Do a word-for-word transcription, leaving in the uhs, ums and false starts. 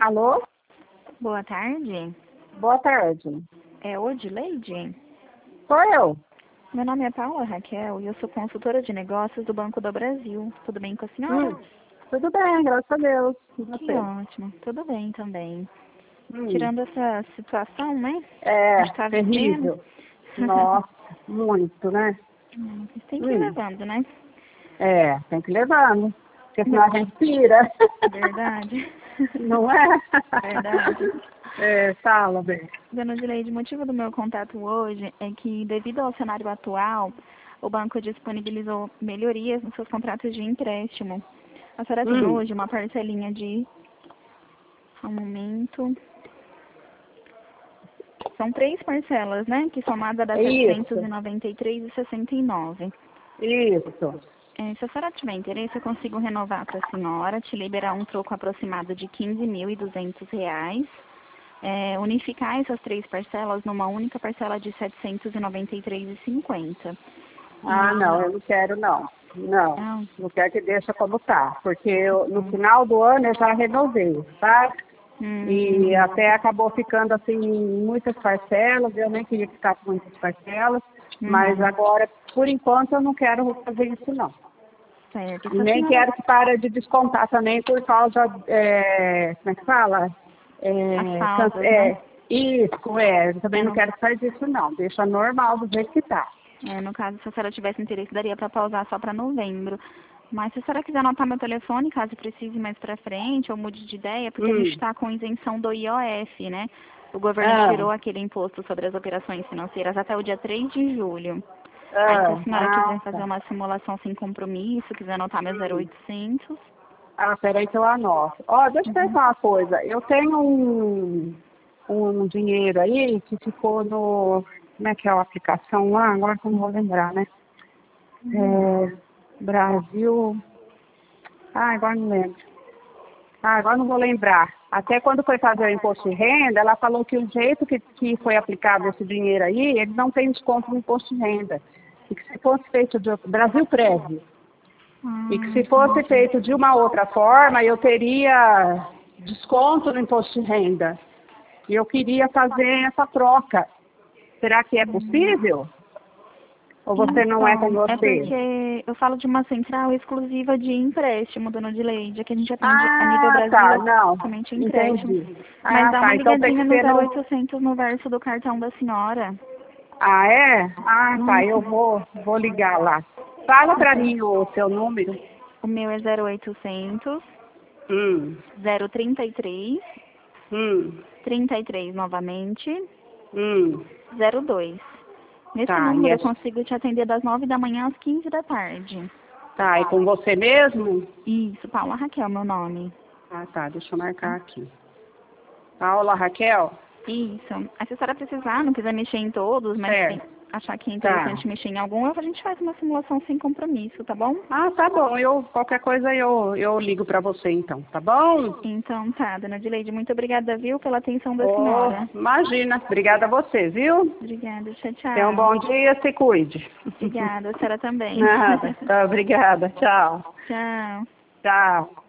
Alô? Boa tarde. Boa tarde. É Odileide? Sou eu. Meu nome é Paula Raquel e eu sou consultora de negócios do Banco do Brasil. Tudo bem com a senhora? Hum, tudo bem, graças a Deus. E Que você? ótimo. Tudo bem também. Hum, Tirando essa situação, né? A é, gente tá vivendo. terrível. Nossa, muito, né? Hum, tem que ir Hum, levando, né? é, tem que ir levando, porque senão a gente pira. Verdade. Não é? Verdade. É, fala, bem. Dona Odileide, o motivo do meu contato hoje é que, devido ao cenário atual, o banco disponibilizou melhorias nos seus contratos de empréstimo. A senhora tem Hum, hoje uma parcelinha de... Só um momento. São três parcelas, né? Que somada dá setecentos e isso, noventa e três reais e sessenta e nove isso. centavos. É, se a senhora tiver interesse, eu consigo renovar para a senhora, te liberar um troco aproximado de quinze mil e duzentos reais. É, unificar essas três parcelas numa única parcela de setecentos e noventa e três reais e cinquenta centavos. Ah, não, E... eu não quero não. Não, Ah, não quero que deixa como tá, porque eu, no hum, final do ano eu já renovei, tá? E hum, até acabou ficando assim muitas parcelas, eu nem queria ficar com muitas parcelas, mas uhum, agora, por enquanto, eu não quero fazer isso não. certo. E E se a nem senhora... quero que pare de descontar também por causa, é, como é que fala? As É, can- faltas, né? é, isso, é, eu também É, não no, quero que faz isso não, deixa normal do jeito que tá. é, no caso, se a senhora tivesse interesse, daria para pausar só para novembro. Mas se a senhora quiser anotar meu telefone, caso precise mais para frente, ou mude de ideia, porque a gente Hum. está com isenção do I O F, né? O governo Ah, tirou aquele imposto sobre as operações financeiras até o dia três de julho. Aí, se a ah, senhora ah, quiser fazer tá. uma simulação sem compromisso, quiser anotar meu zero Hum. oitocentos. Ah, peraí que eu anoto. Ó, deixa eu Uhum. perguntar uma coisa. Eu tenho um, um dinheiro aí que ficou no... Como é que é a aplicação lá? Agora que eu não vou lembrar, né? É, Brasil... Ah, agora não lembro. Ah, agora não vou lembrar. Até quando foi fazer o imposto de renda, ela falou que o jeito que, que foi aplicado esse dinheiro aí, ele não tem desconto no imposto de renda. E que se fosse feito de Brasil Prévio, e que Ah, se fosse entendi. feito de uma outra forma, eu teria desconto no imposto de renda. E eu queria fazer essa troca. Será que é Hum. possível? Ou você não é com Então, é você? porque eu falo de uma central exclusiva de empréstimo, dona Dileide, que a gente atende a nível Ah, Brasil tá, não. somente empréstimo. Entendi. Mas Ah, dá uma tá. Então tem ligadinha que no ser zero no. oitocentos no verso do cartão da senhora. Ah, é? Ah, tá. Eu Uhum. vou, vou ligar lá. Fala pra Então, mim o seu número. o meu é zero oitocentos, Hum, zero trinta e três, hum, trinta e três novamente, hum. zero dois. Nesse Tá, e número é, eu consigo te atender das nove da manhã às quinze da tarde. tá, e com você mesmo? Isso, Paula Raquel, meu nome. Ah, tá. Deixa eu marcar aqui. Paula Raquel? Isso. Aí se a senhora precisar, não quiser mexer em todos, mas tem, Certo. achar que é Tá. interessante mexer em algum, a gente faz uma simulação sem compromisso, tá bom? Ah, tá bom. Eu, qualquer coisa eu, eu ligo pra você então, tá bom? Então tá, dona Dileide, muito obrigada, viu, pela atenção da Oh, senhora. imagina. Obrigada a você, viu? Obrigada, tchau, Tenha um tchau. bom dia, se cuide. Obrigada, a senhora também. Nada. Tá, obrigada. Tchau. Tchau. Tchau.